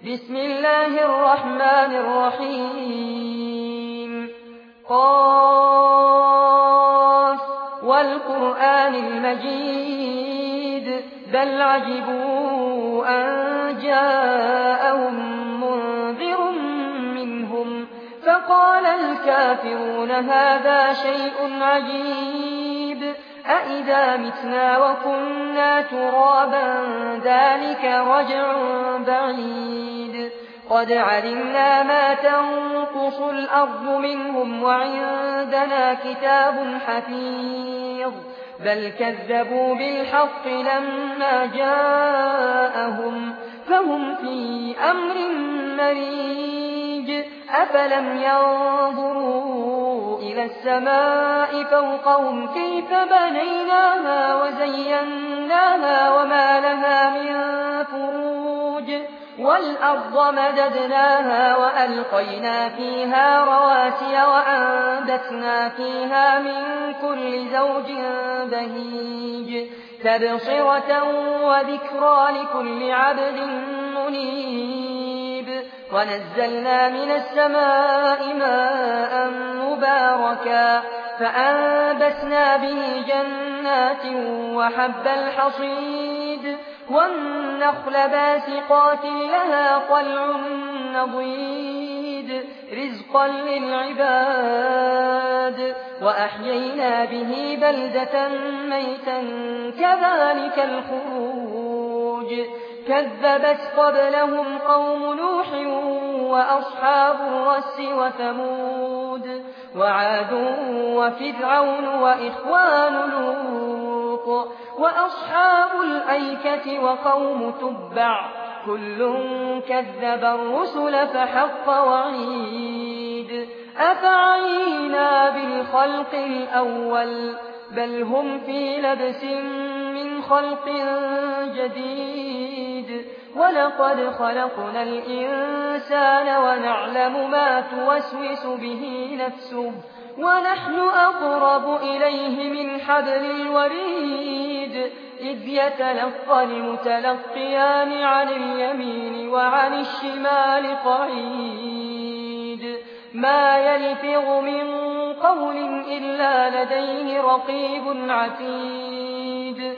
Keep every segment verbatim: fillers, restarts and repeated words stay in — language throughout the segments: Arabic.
بسم الله الرحمن الرحيم قاف والقرآن المجيد بل عجبوا أن جاءهم منذر منهم فقال الكافرون هذا شيء عجيب أإذا متنا وكنا ترابا ذلك رجع بعيد قد علمنا ما تنقص الأرض منهم وعندنا كتاب حفيظ بل كذبوا بالحق لما جاءهم فهم في أمر مريج أفلم ينظروا إلى السماء فوقهم كيف بنيناها وزيناها وما لها من فروج والأرض مددناها وألقينا فيها رواسي وأنبتنا فيها من كل زوج بهيج تبصرة وذكرى لكل عبد منيب ونزلنا من السماء ماء مباركا فأنبتنا به جنات وحب الحصيد والنخل باسقات لها طلع نضيد رزقا للعباد وأحيينا به بلدة ميتا كذلك الخروج كذبت قبلهم قوم نوح وأصحاب الرس وثمود وعاد وفرعون وإخوان لوط وأصحاب الأيكة وقوم تبع كل كذب الرسل فحق وعيد أفعينا بالخلق الأول بل هم في لبس من خلق جديد ولقد خلقنا الإنسان ونعلم ما توسوس به نفسه ونحن أقرب إليه من حبل الوريد إذ يتلقى المتلقيان عن اليمين وعن الشمال قعيد ما يلفظ من قول إلا لديه رقيب عتيد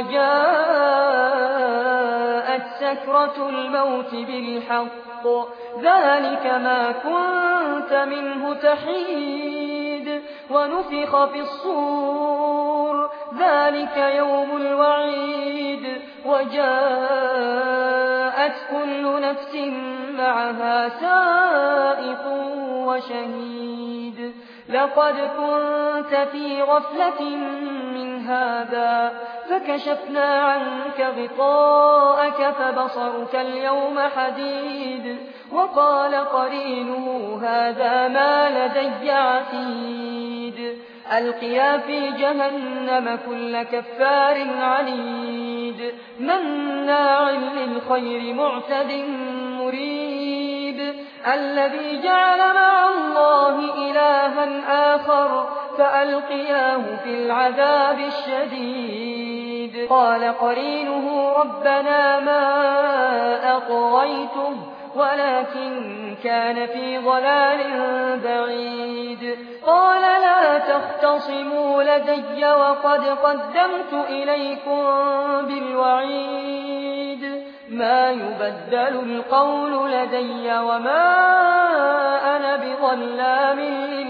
وجاءت سكرة الموت بالحق ذلك ما كنت منه تحيد ونفخ في الصور ذلك يوم الوعيد وجاءت كل نفس معها سائق وشهيد لقد كنت في غفلة من هذا فكشفنا عنك غطاءك فبصرك اليوم حديد وقال قرينه هذا ما لدي عتيد ألقيا في جهنم كل كفار عنيد مناع للخير معتد مريب الذي جعل مع الله إلها آخر فألقياه في العذاب الشديد قال قرينه ربنا ما أطغيته ولكن كان في ضلال بعيد قال لا تختصموا لدي وقد قدمت إليكم بالوعيد ما يبدل القول لدي وما أنا بظلام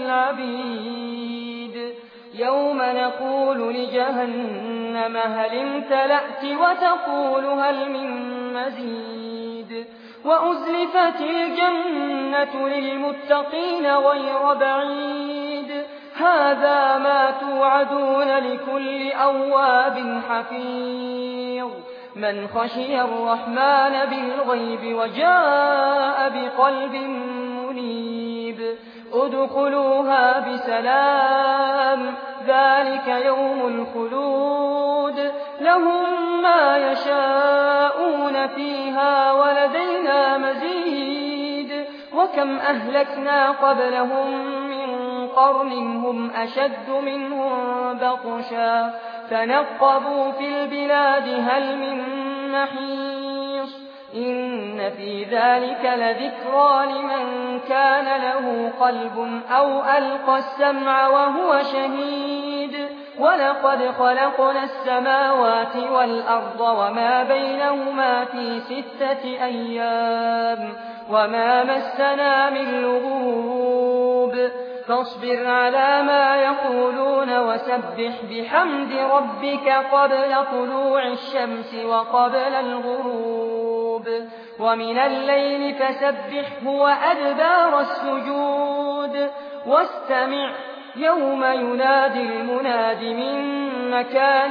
للعبيد يوم نقول لجهنم هل امتلأت وتقول هل من مزيد وأزلفت الجنة للمتقين غير بعيد هذا ما توعدون لكل أواب حفيظ من خشي الرحمن بالغيب وجاء بقلب منيب ادخلوها بسلام ذلك يوم الخلود لهم ما يشاءون فيها ولدينا مزيد وكم أهلكنا قبلهم من قرن هم أشد منهم بطشا فنقبوا في البلاد هل من محيص إن إن في ذلك لذكرى لمن كان له قلب أو ألقى السمع وهو شهيد ولقد خلقنا السماوات والأرض وما بينهما في ستة أيام وما مسنا من لغوب فاصبر على ما يقولون وسبح بحمد ربك قبل طلوع الشمس وقبل الغروب ومن الليل فسبحه وأدبار السجود واستمع يوم ينادي المناد من مكان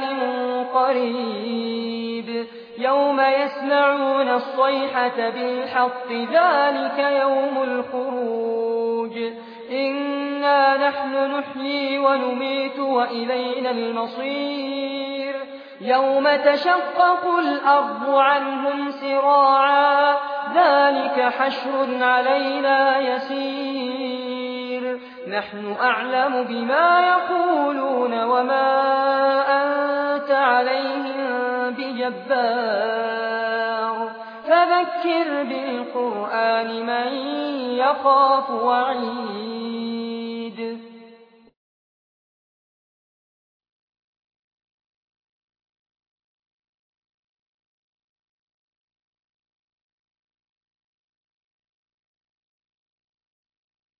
قريب يوم يسمعون الصيحة بالحق ذلك يوم الخروج إنا نحن نحيي ونميت وإلينا المصير يوم تشقق الأرض عنهم سراعا ذلك حشر علينا يسير نحن أعلم بما يقولون وما أنت عليهم بجبار فذكر بالقرآن من يخاف وعيد